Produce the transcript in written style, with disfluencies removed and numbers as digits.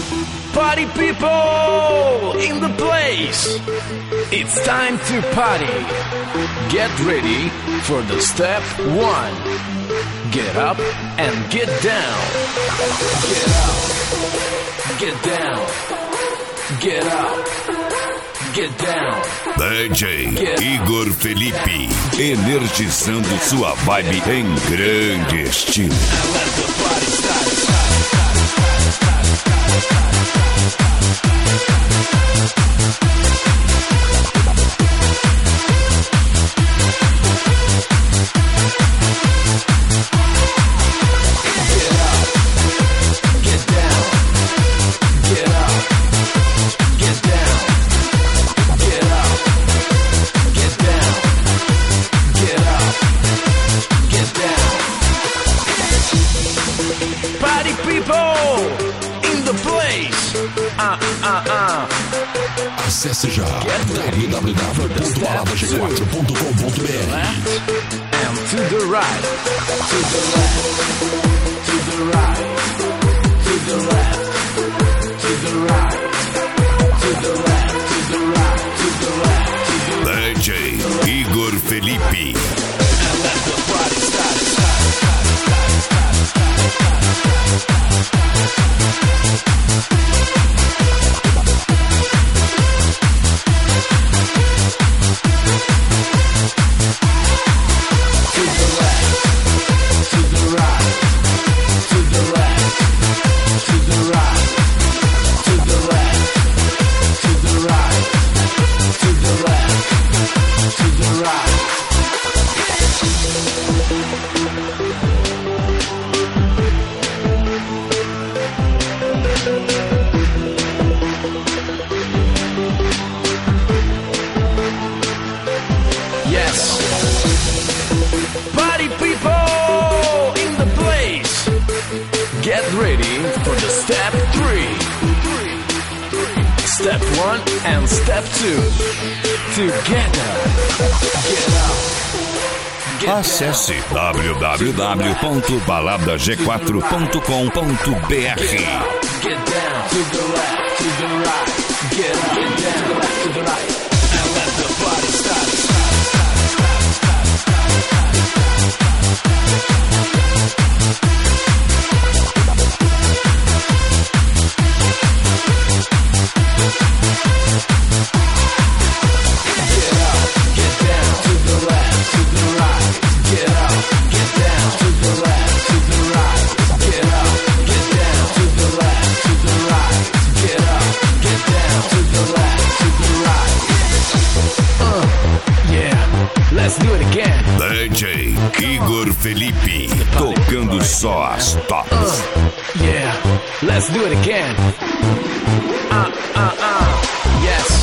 Party people in the place. It's time to party. Get ready for the step 1. Get up and get down. Get up, get down. Get up, get down. DJ Igor Felipe, energizando sua vibe em grande estilo. Acesse já www.baladag4.com.br. And to the right, to the left, to the right, to the left, to the right, to the left, to the right, to the left, to the right. DJ Igor Felipe. And let the party start. Get ready for the step 3. Step 1 and step 2. Together. Get up. Get Acesse www.baladag4.com.br. Get down to the left, to the right. Get up, get down to the left, to the right. And let the party start. Let's do it again. DJ Igor Felipe, tocando só as tops. Yeah, let's do it again. Yes.